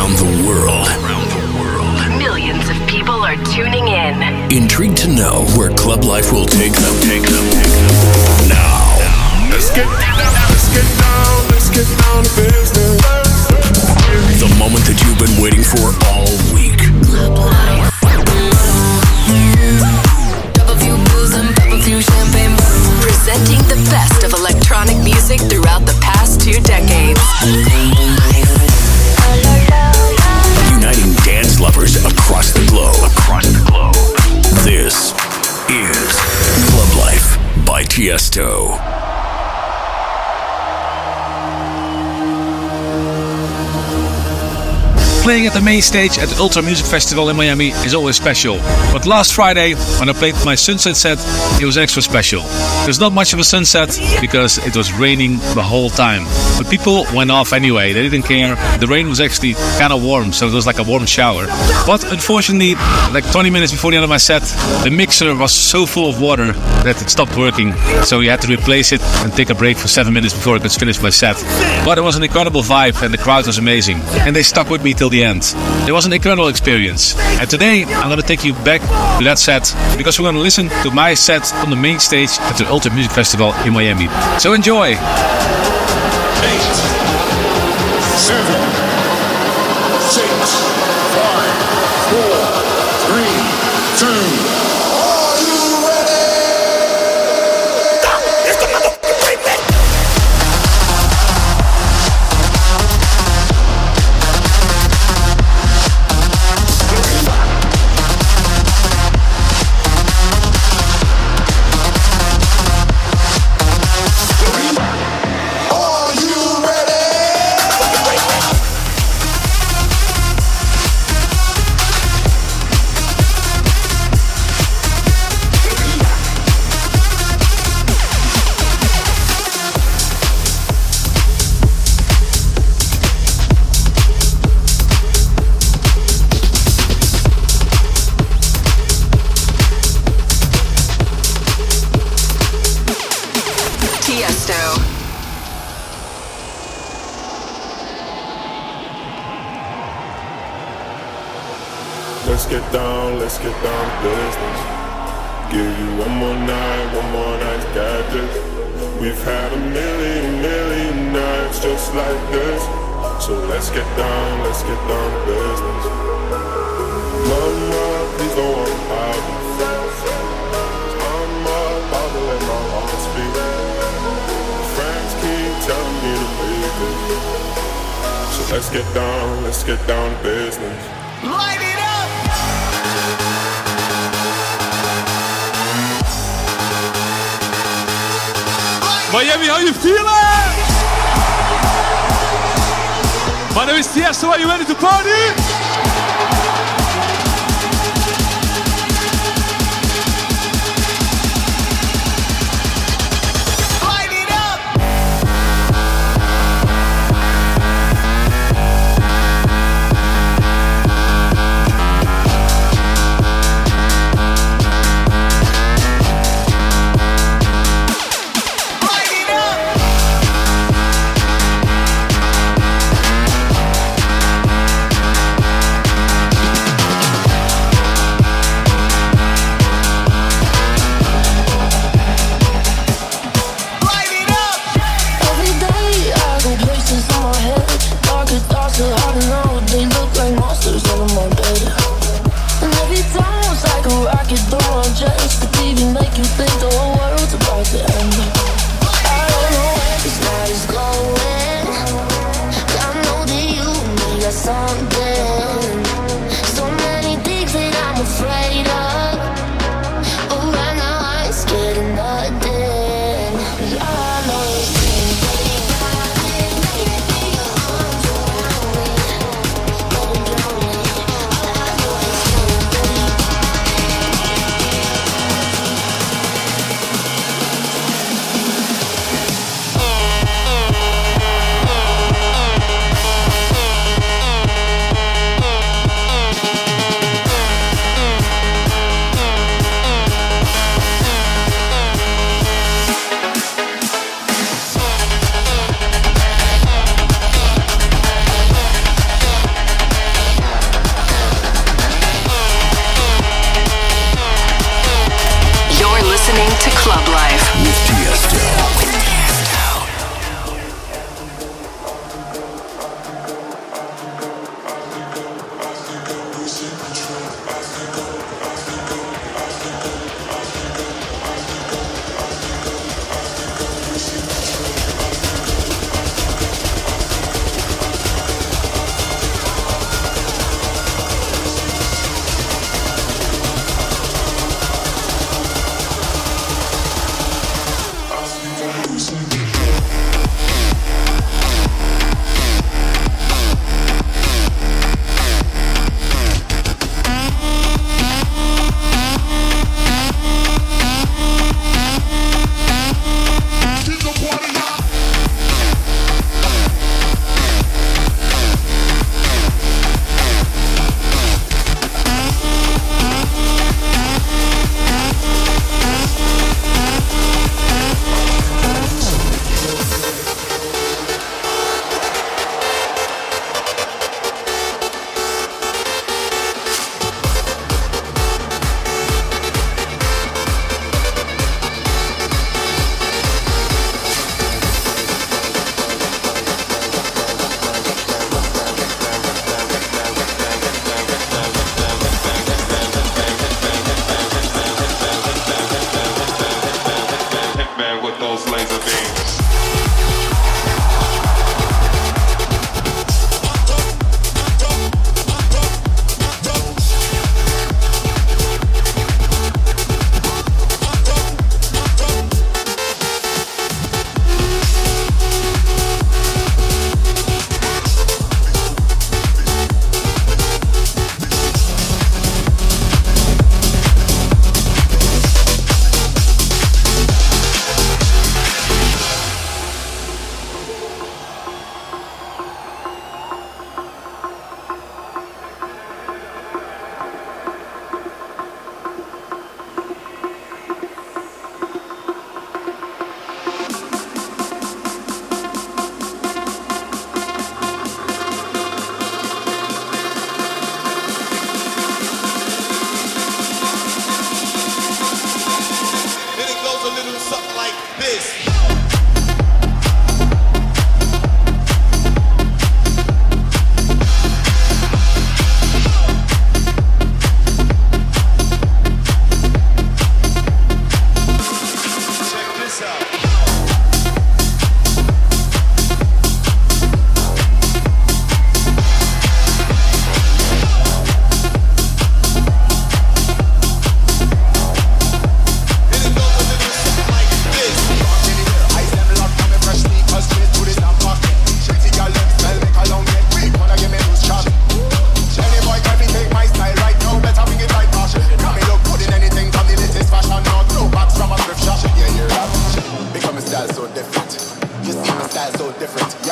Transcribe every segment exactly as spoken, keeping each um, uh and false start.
around the world. Millions of people are tuning in. Intrigued to know where club life will take them. Take them. Now, let's get down, let's get down, let's get down to business. The moment that you've been waiting for all week. Club life. Double few booze and double few champagne. Presenting the best of electronic music throughout the past two decades. Uniting dance lovers across the globe. Across the globe. This is Club Life by Tiesto. Playing at the main stage at the Ultra Music Festival in Miami is always special. But last Friday, when I played my sunset set, it was extra special. There's not much of a sunset because it was raining the whole time. But people went off anyway, they didn't care. The rain was actually kind of warm, so it was like a warm shower. But unfortunately, like twenty minutes before the end of my set, the mixer was so full of water that it stopped working. So we had to replace it and take a break for seven minutes before I could finish my set. But it was an incredible vibe and the crowd was amazing. And they stuck with me till the end. It was an incredible experience. And today I'm going to take you back to that set because we're going to listen to my set on the main stage at the Ultra Music Festival in Miami. So enjoy! Eight, seven, six, five, four, three, two. Let's get down, let's get down to business. Give you one more night, one more night, got this. We've had a million, million nights just like this. So let's get down, let's get down to business. Mama, please don't want to hide me. I'm about to let my heart speak. Friends keep telling me to leave it. So let's get down, let's get down to business. Light it up! Miami, how you feeling? My name is Tiesto, are you ready to party?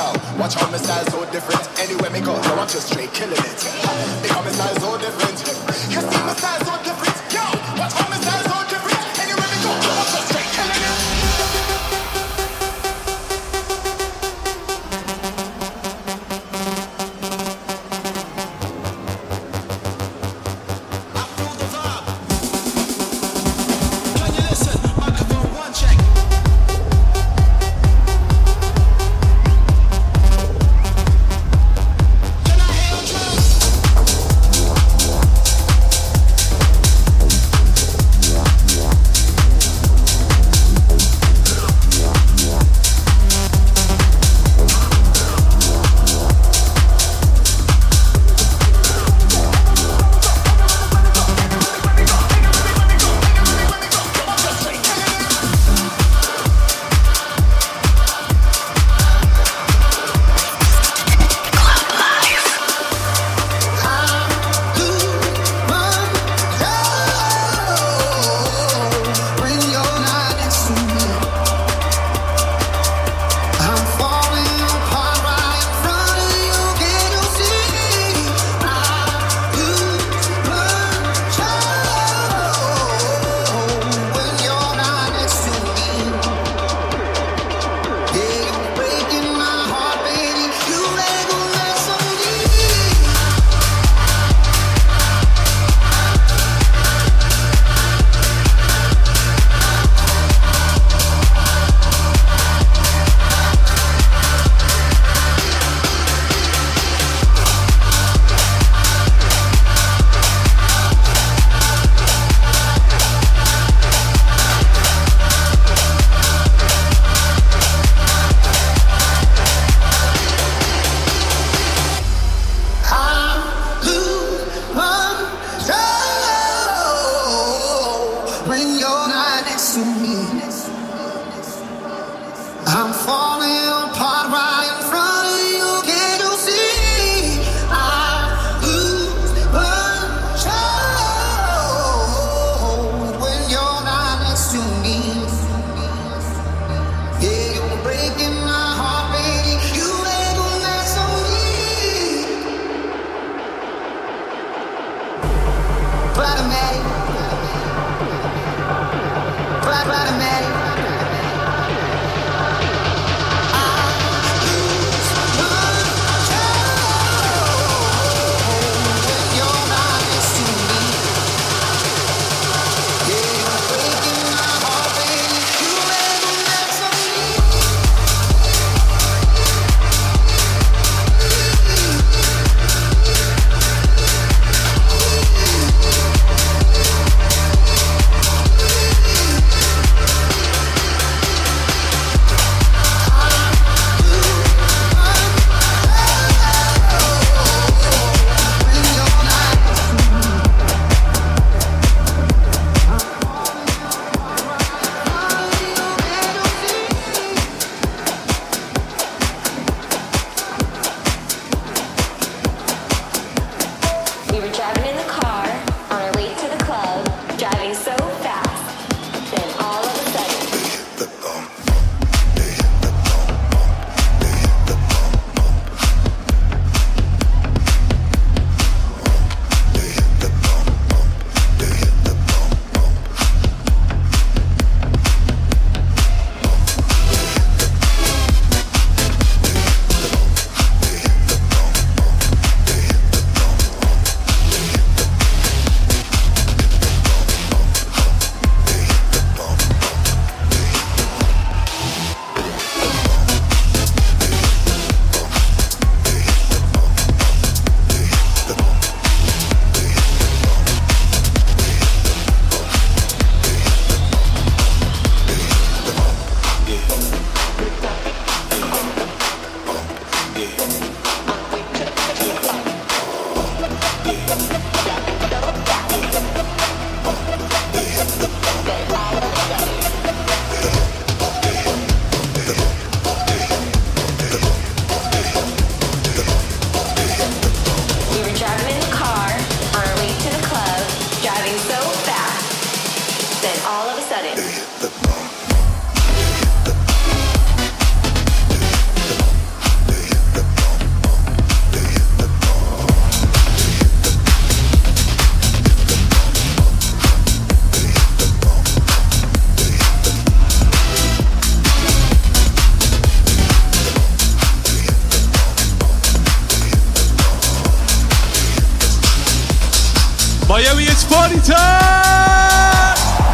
Yo, watch how my style's so different. Anywhere me go, yo, I'm just straight killing it. Because my style's so different. You see my style's so different. Yo, watch how my style's so different. Anywhere me go, yo, I'm just straight killing it. Miami, it's party time!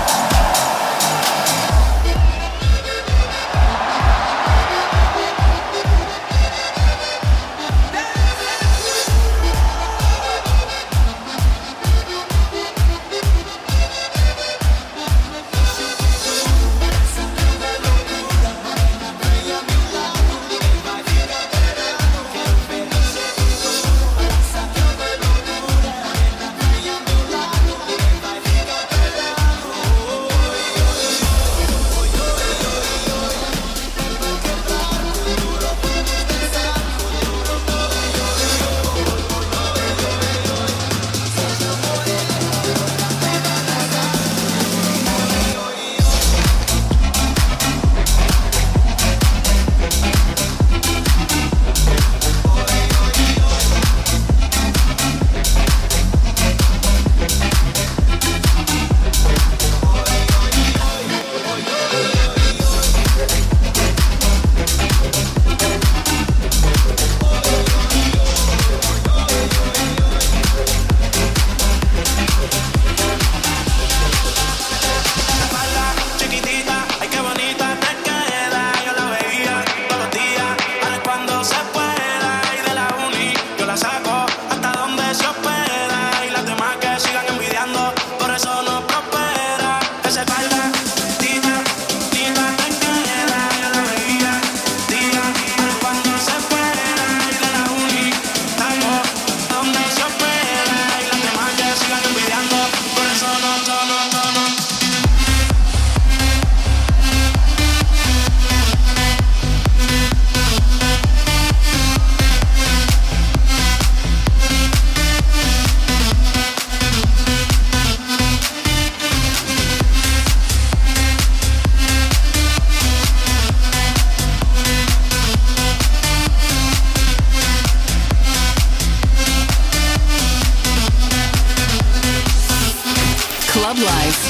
Club Life.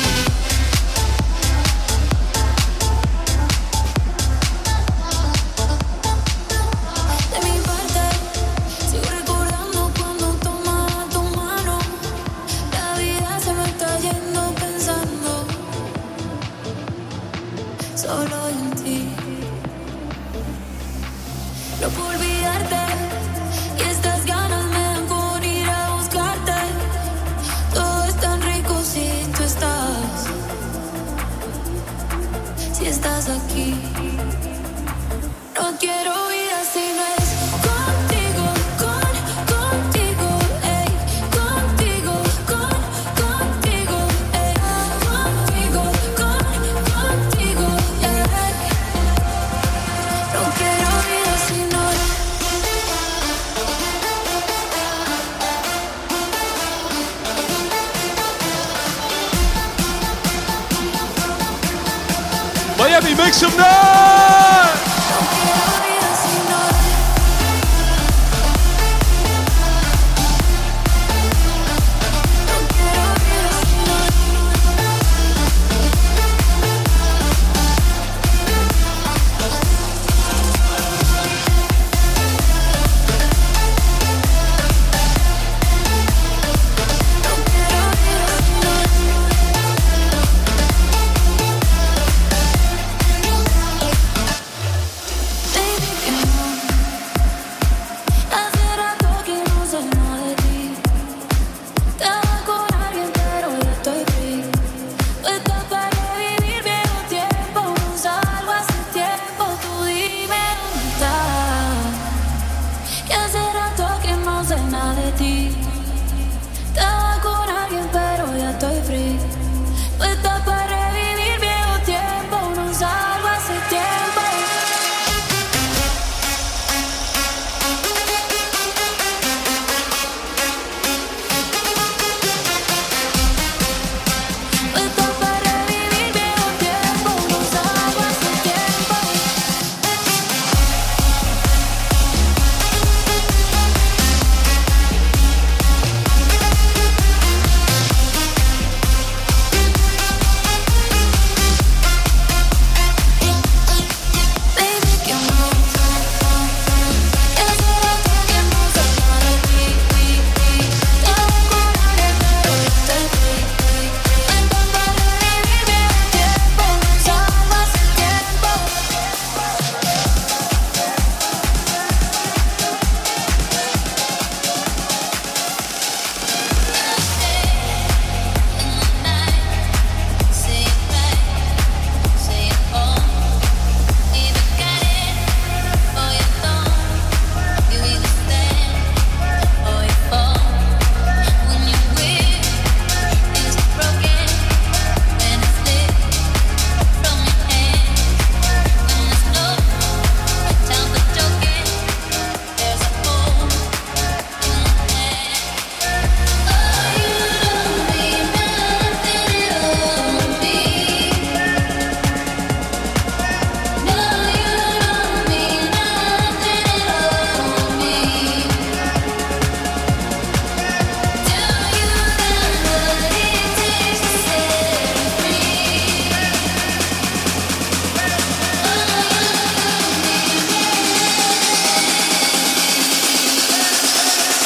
Miami, make some noise!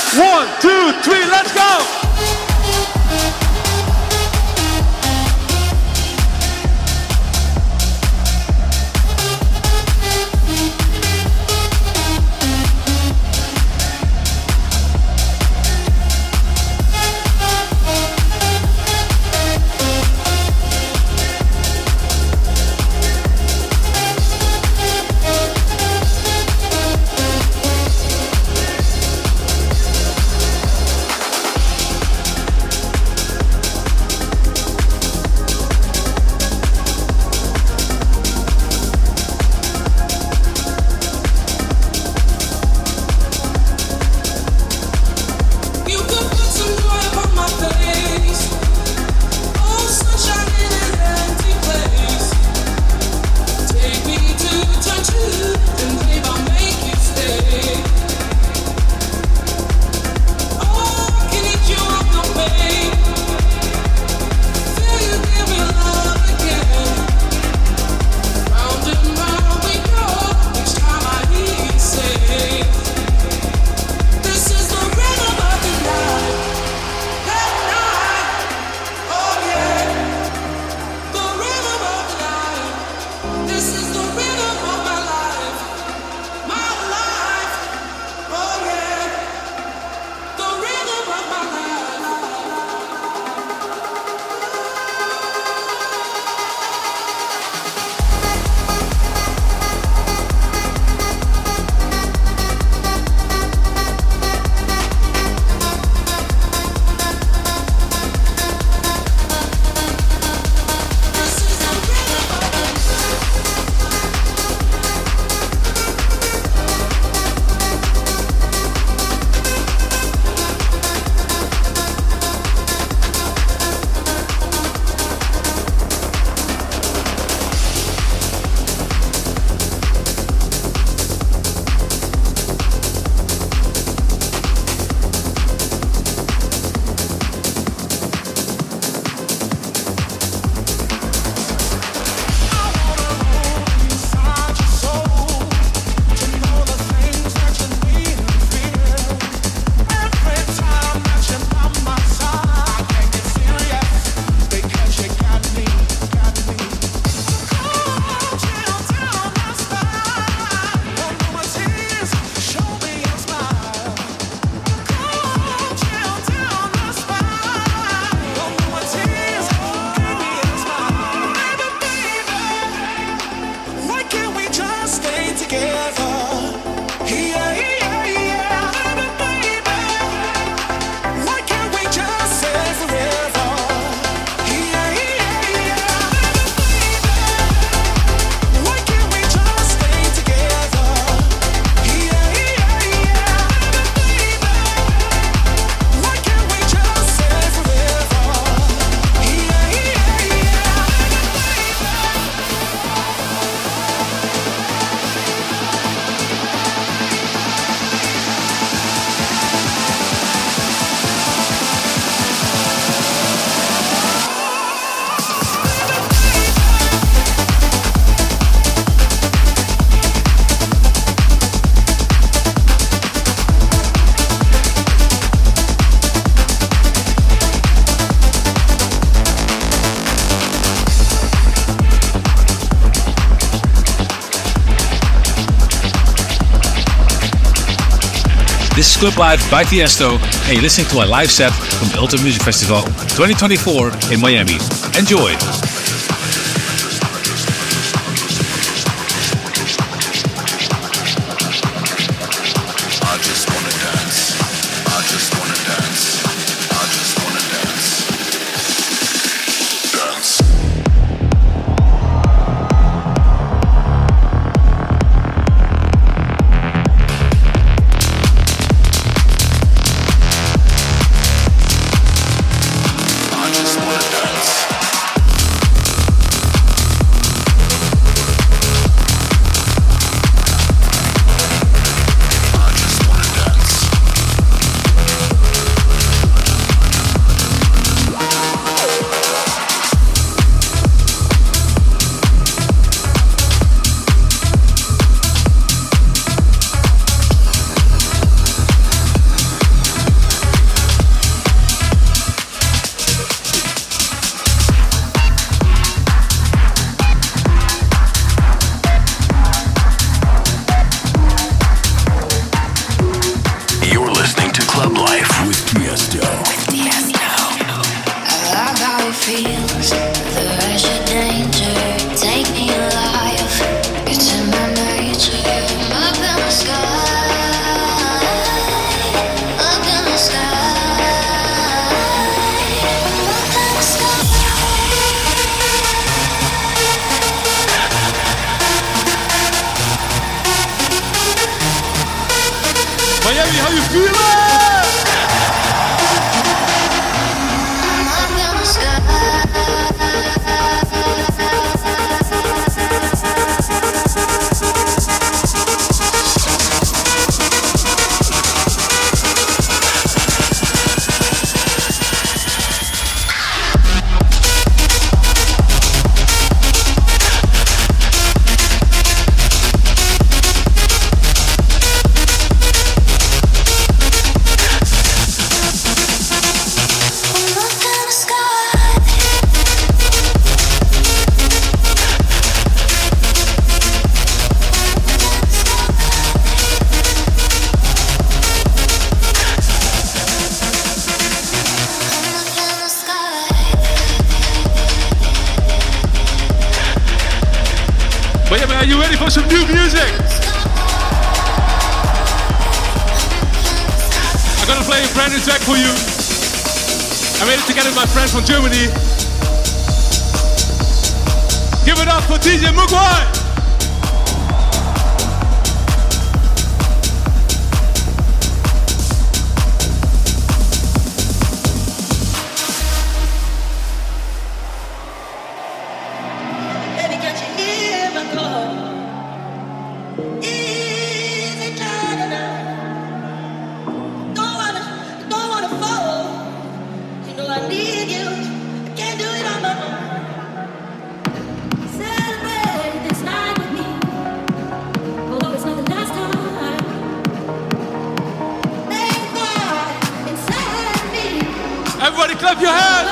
One, two, three, let's go! This is Club Live by Tiesto, and you're listening to a live set from the Ultra Music Festival twenty twenty-four in Miami. Enjoy! I just wanna dance. Miami, how you feeling? Are you ready for some new music? I'm gonna play a brand new track for you. I made it together with my friend from Germany. Give it up for D J Mugwai. Everybody clap your hands!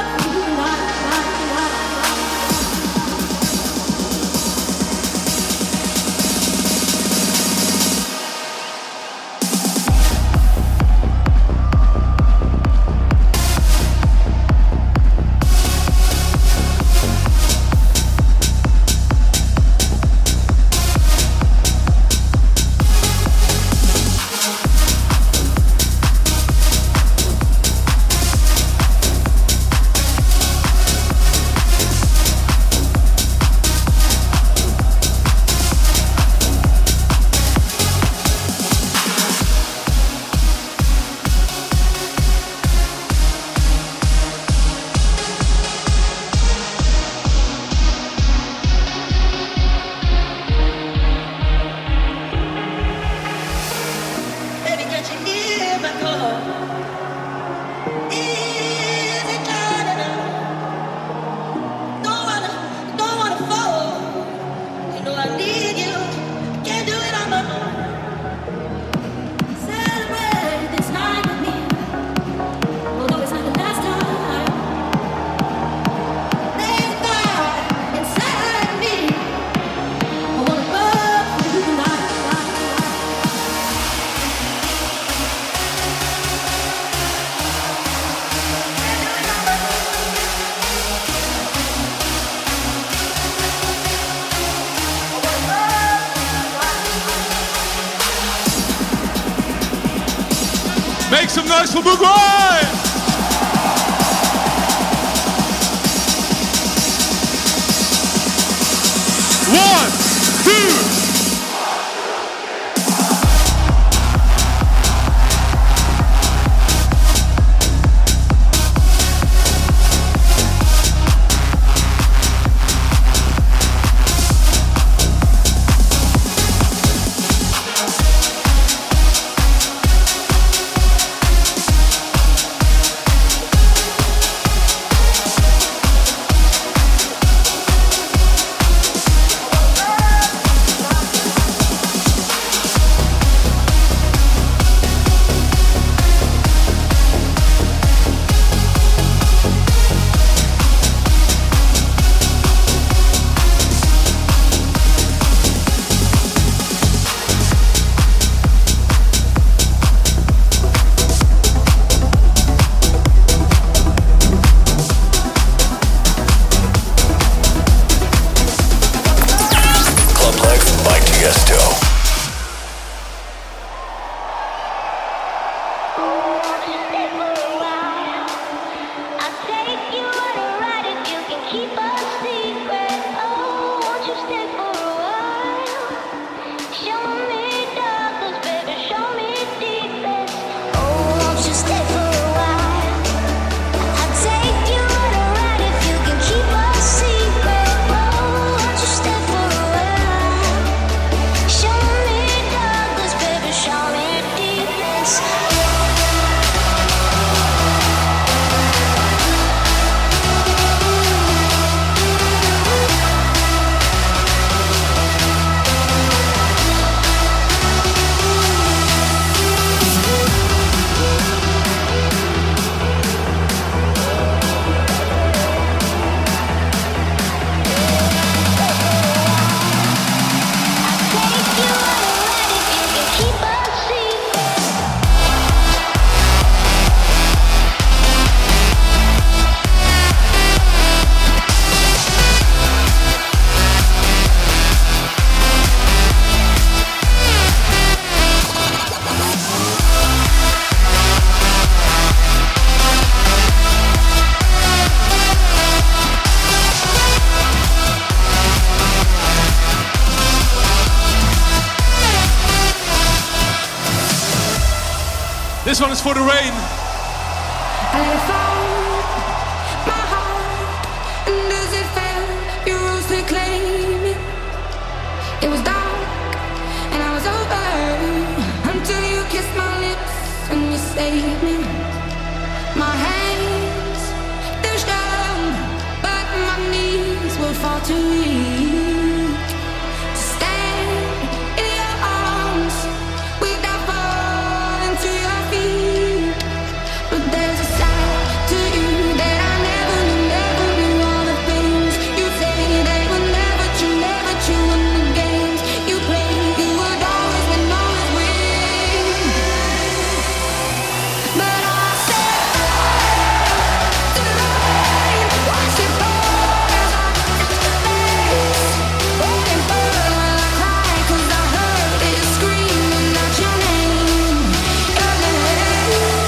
Make some noise for Mugwai! One, two. This one is for the rain. I let it fall, my heart, and as it fell, your rose to claim it. It was dark, and I was over, until you kissed my lips and you saved me. My hands, they're strong, but my knees will fall too weak to stand in your arms without falling to your feet. But there's a side to you that I never knew, never knew. All the things you say, they were never true, never true. And the games you play, you would always win, always win. But I said to the rain, watch it pour as I touch your face. Let it burn while I cry, 'cause I heard it screaming out your name, your name.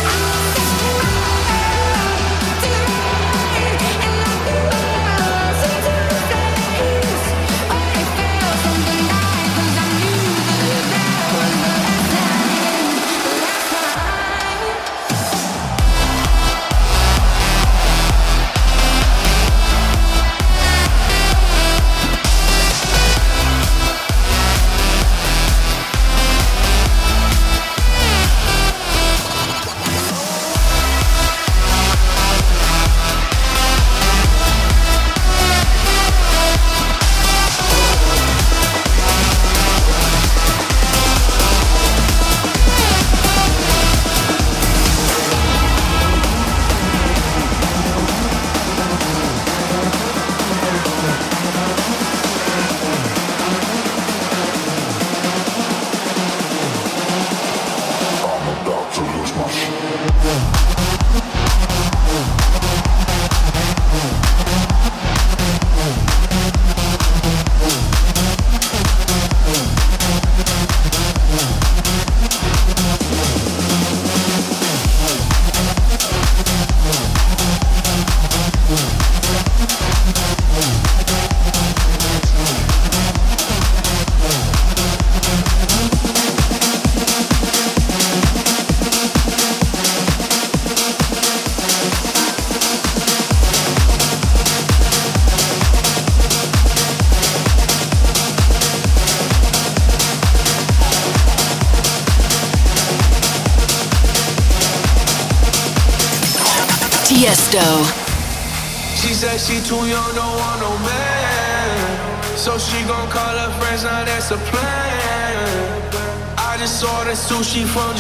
Tiesto. She said she too young, don't want no man, so she gon' call her friends, now that's a plan. I just ordered sushi from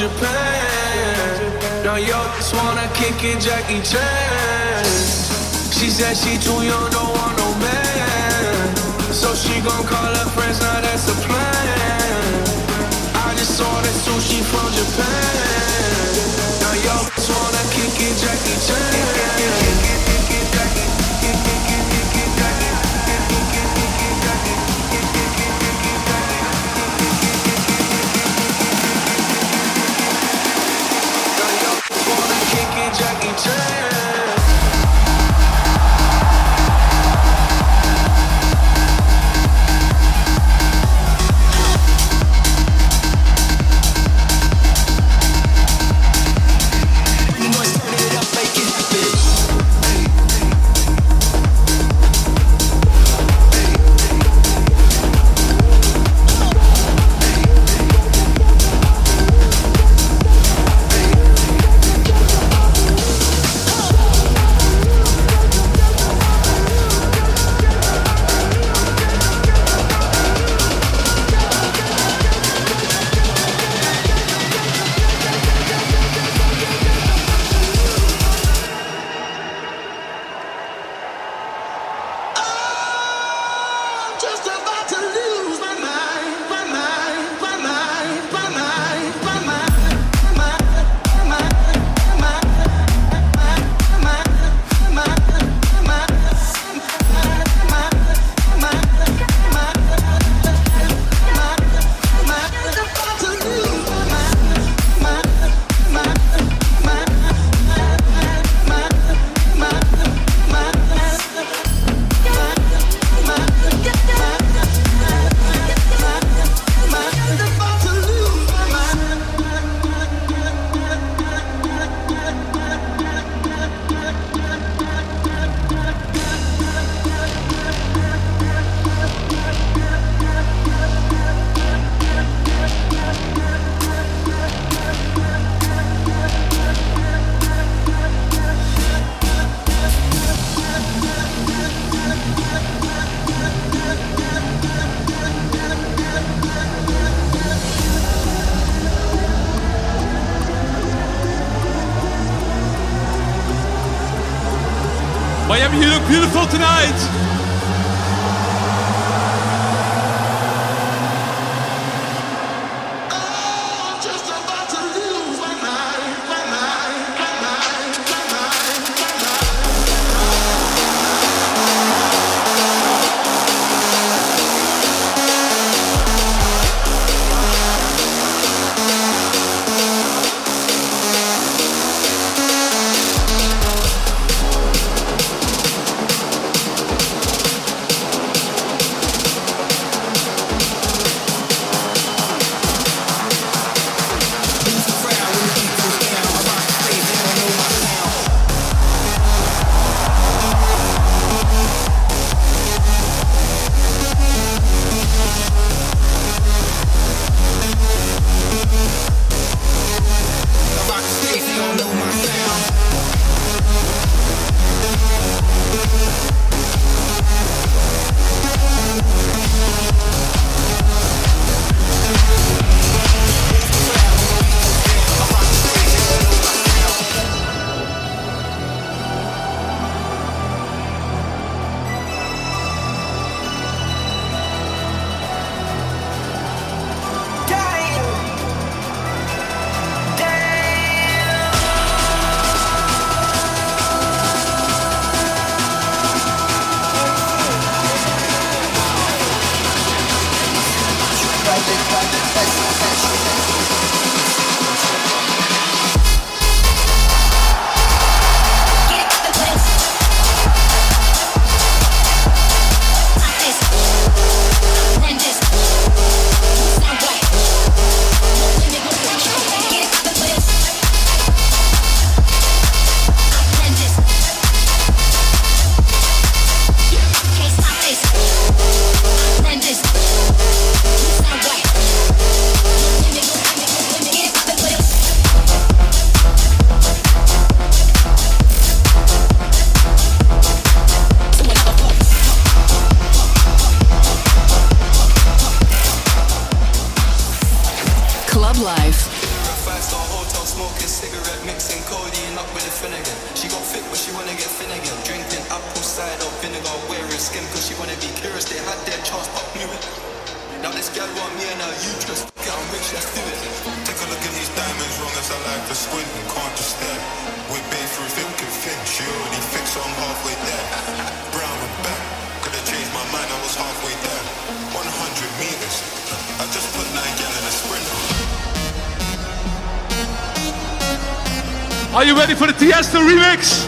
Japan. Now yo just wanna kick it, Jackie Chan. She said she too young, don't want no man, so she gon' call her friends, now that's a plan. I just ordered sushi from Japan. Now yo just wanna kick it, Jackie Chan. Jackie Chan. Pretty much turn it up, make it. Miami, you look beautiful tonight. Are you ready for the Tiesto remix?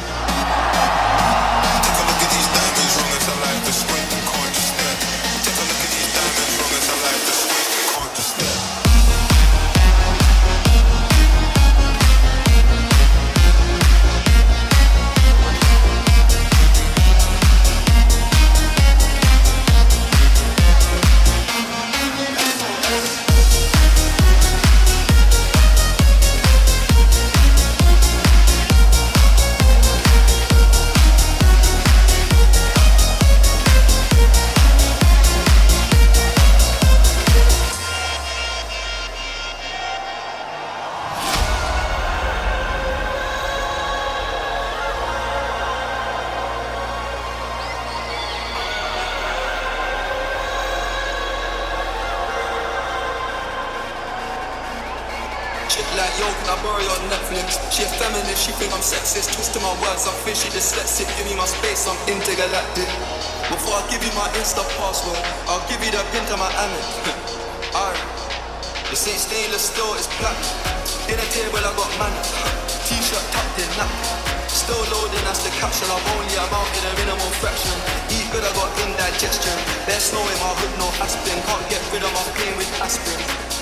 Like, yo, can I borrow your Netflix? She a feminist, she think I'm sexist. Twisting my words, I'm fishy, dyslexic. Give me my space, I'm intergalactic. Before I give you my Insta password, I'll give you the pin to my Amex. Alright, this ain't stainless steel, it's black. Dinner table, I got manners. T-shirt tucked in, napkin. Still loading, that's the caption. I've only amounted a minimal fraction. Eat good, I got indigestion. There's snow in my hood, no aspirin. Can't get rid of my pain with aspirin.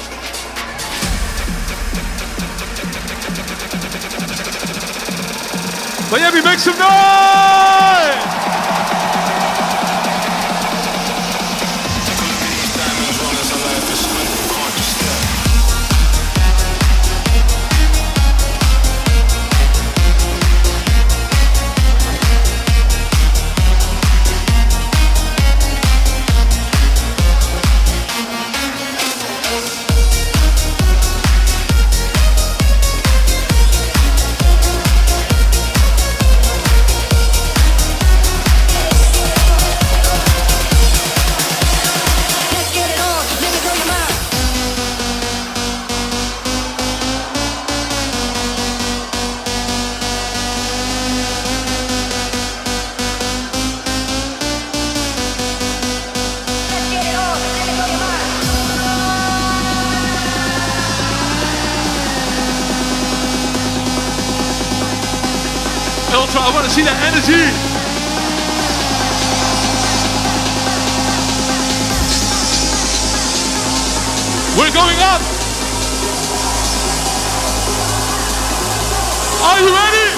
Miami, make some noise! Ultra. I want to see that energy. We're going up. Are you ready?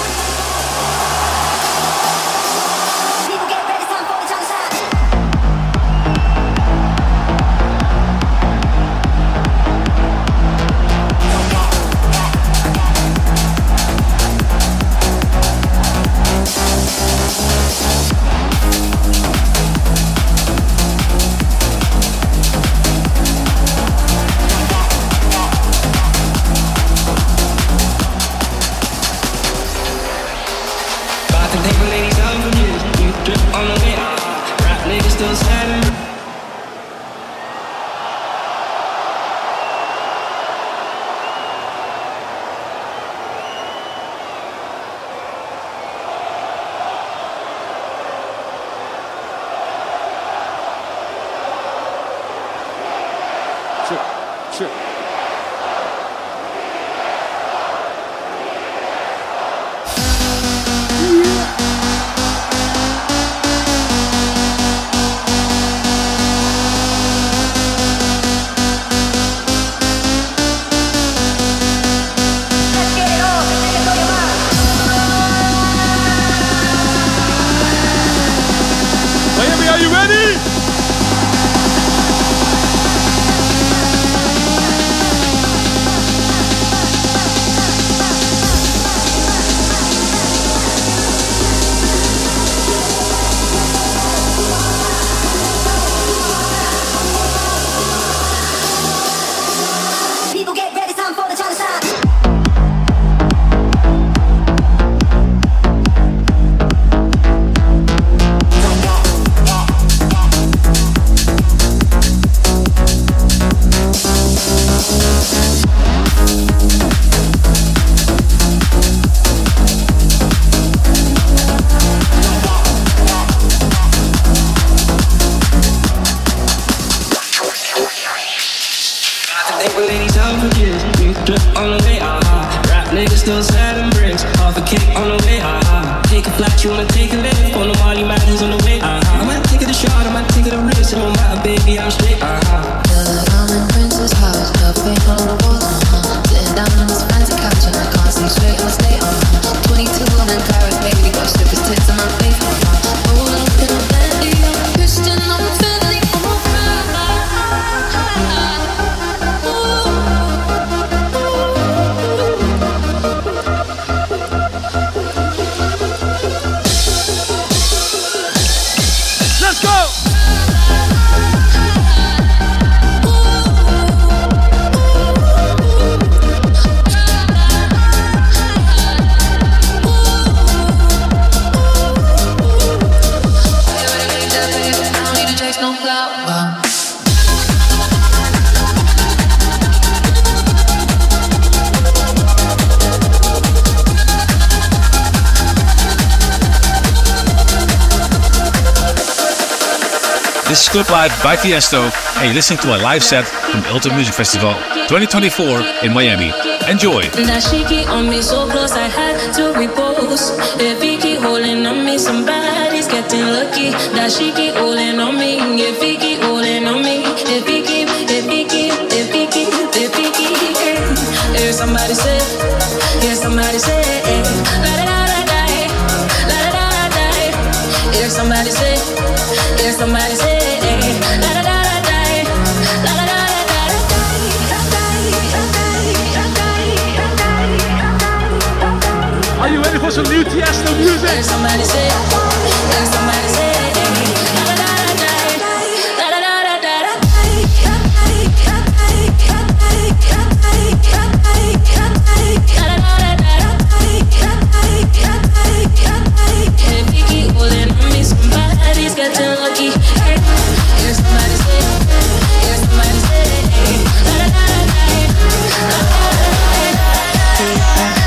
This is Club Live by Tiesto, and you're listening to a live set from Ultra Music Festival twenty twenty-four in Miami. Enjoy. That she keep on me so close, I had to repose. If he keep holding on me, somebody's getting lucky. That she keep holding on me, if he keep holding on me, if he keep, if he keep, if he keep, if he keep. Hear somebody say, hear somebody say, la da da da da, la da da da da. Hear somebody say, hear somebody say, la da da da da, la da da da da. Are you ready for some new Tiesto music? Hear somebody say, hear somebody say, la da da da da, la da da da da. If you keep holding on me, somebody's getting lucky. Hear somebody say, hear somebody say, la da da da, la da da da.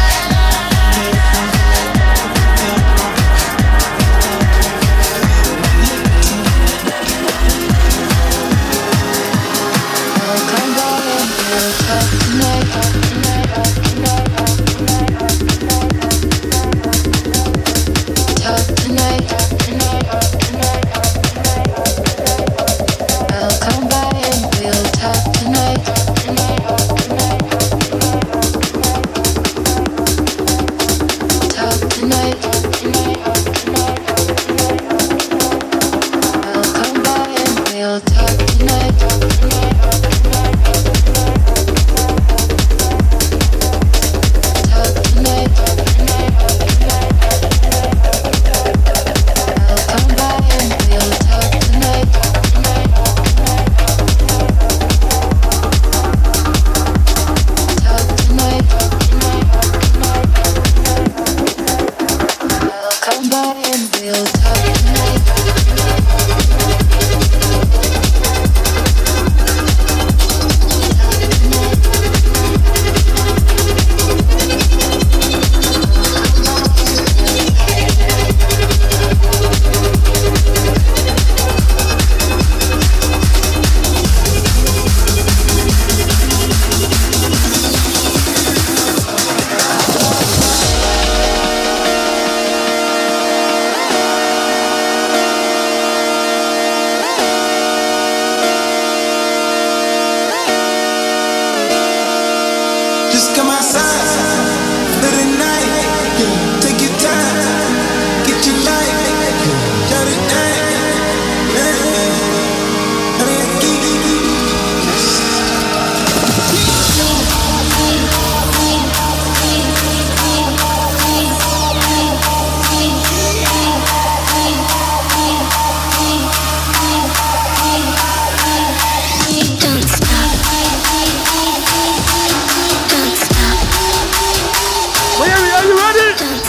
ready?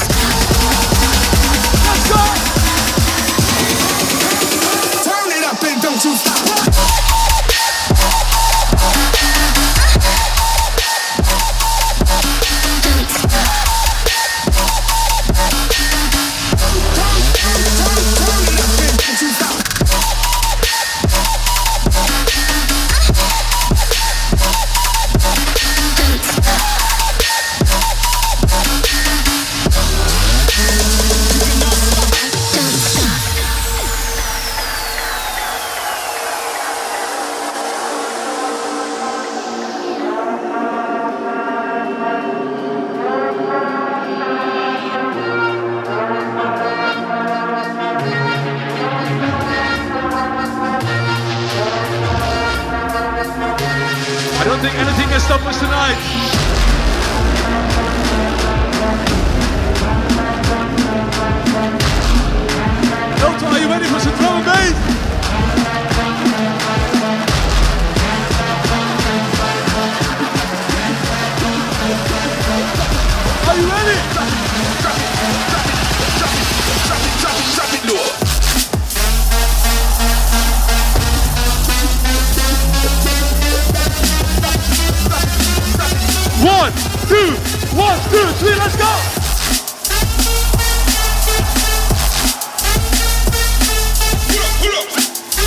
Let's go! Turn it up and don't you stop. I don't think anything can stop us tonight. Delta, are you ready for some drum and bass? Are you ready? Drop it, drop it, drop it, drop it, drop it, drop it, drop it, drop it, One, two, one, two, three, let's go! Pull up, pull up.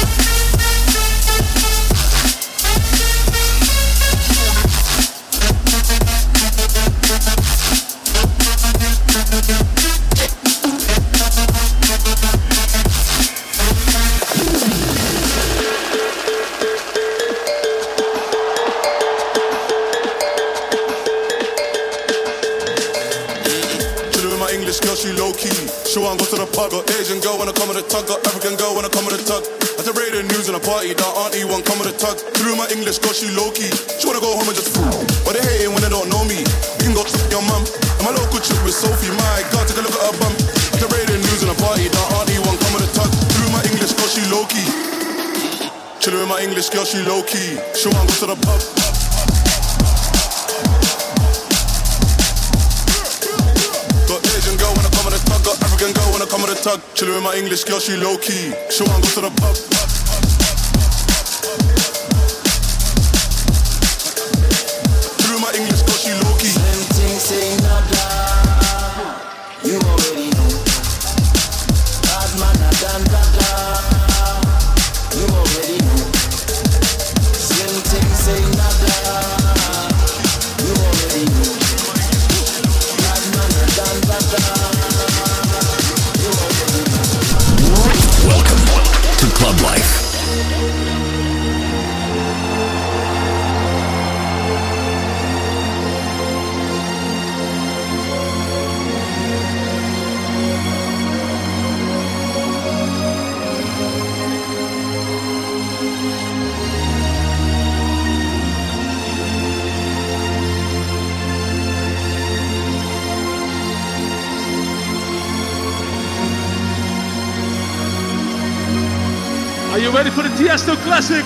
She low key, she wanna go to the pub. Got Asian girl wanna come with a tug, got African girl wanna come with a tug. I to radio news and a party, that auntie won't come with a tug. Through my English girl, she low key, she wanna go home and just fool. But they hating when they don't know me. You can go to your mum. And my local chick with Sophie, my God, take a look at her bum. I to radio news and a party, that auntie won't come with a tug. Through my English girl, she low key. Chillin' with my English girl, she low key. She wanna go to the pub. Got African girl wanna come with a tug. Chillin' with my English girl, she low key. She wanna go to the pub. Chillin' with my English girl, she low key. Same thing, say nada. You already know. Bad man, I done nada. You already know. Same thing, say nada. You already know. Bad man, I done nada. Welcome to Club Life. Are you ready for the Tiesto Classic?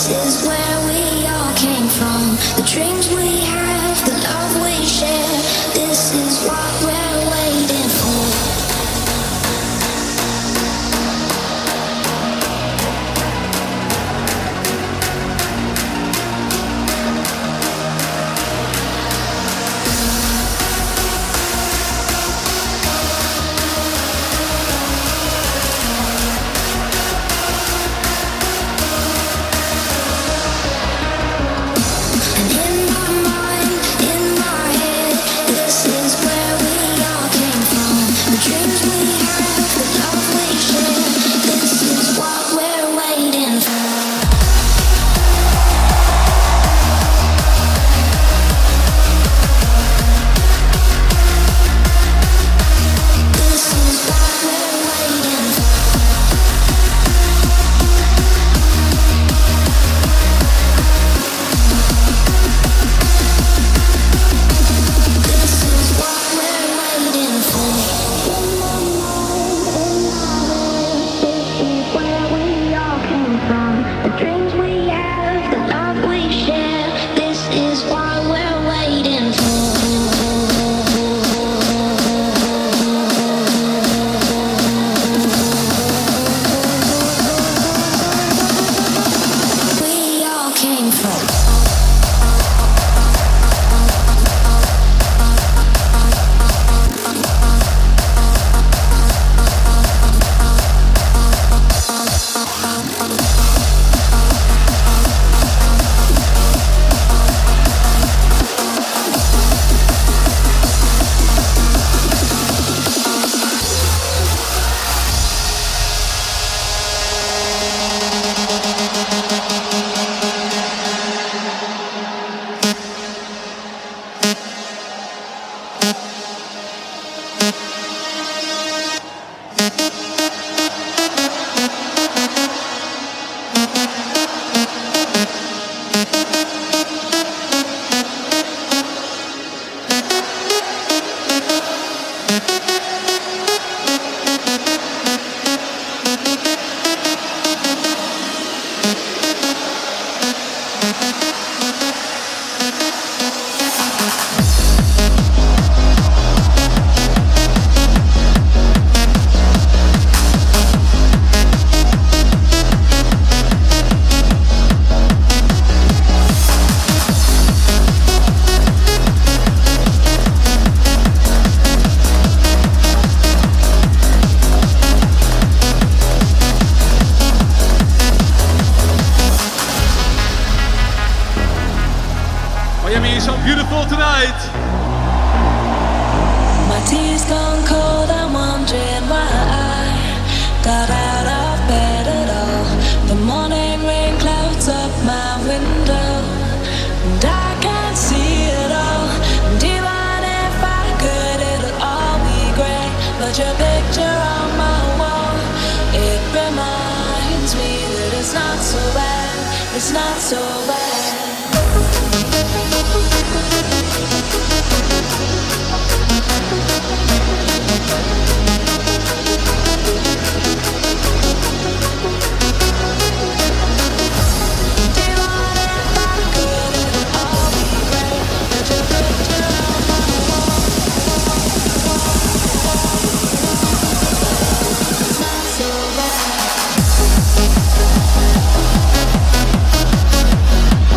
So bad.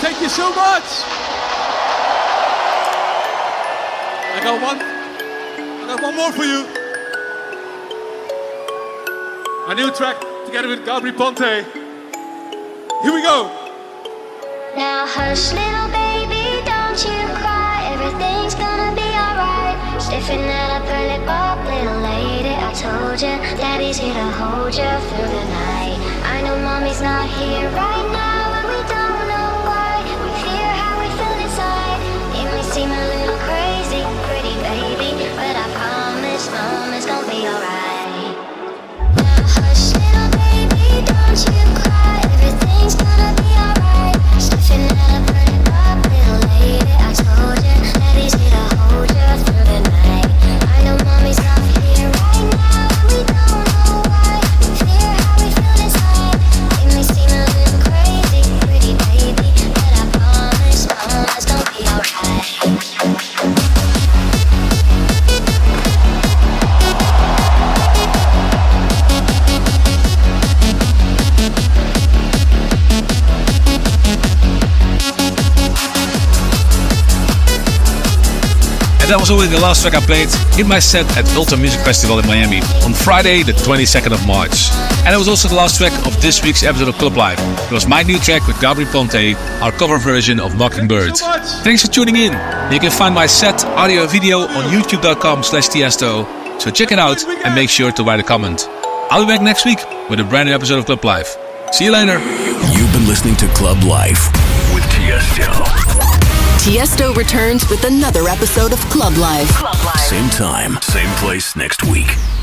thank you so much. I got one. I got one more for you. A new track together with Gabri Ponte. Here we go. Now hush, little baby, don't you cry. Everything's gonna be alright. Stiffen that up her lip up, little lady. I told you, daddy's here to hold you through the night. I know mommy's not here right now, and we don't know why. We fear how we feel inside. It may seem a little crazy, pretty baby, but I promise mama's gonna be alright. Now hush, little baby, don't you cry. Everything's gonna be alright. Stiffen that up her lip up, little lady. I told you, daddy's here to hold you through the night. I know mommy's not here right now, and we don't know why. We fear how we feel inside. It may seem a little crazy, pretty baby, but I promise mama's gonna be alright. That was already the last track I played in my set at Ultra Music Festival in Miami on Friday the twenty-second of March. And it was also the last track of this week's episode of Club Life. It was my new track with Gabri Ponte, our cover version of Mockingbird. Thanks for tuning in. You can find my set, audio and video on youtube.com slash Tiesto. So check it out and make sure to write a comment. I'll be back next week with a brand new episode of Club Life. See you later. You've been listening to Club Life with Tiesto. Tiesto returns with another episode of Club Life. Club Life. Same time, same place next week.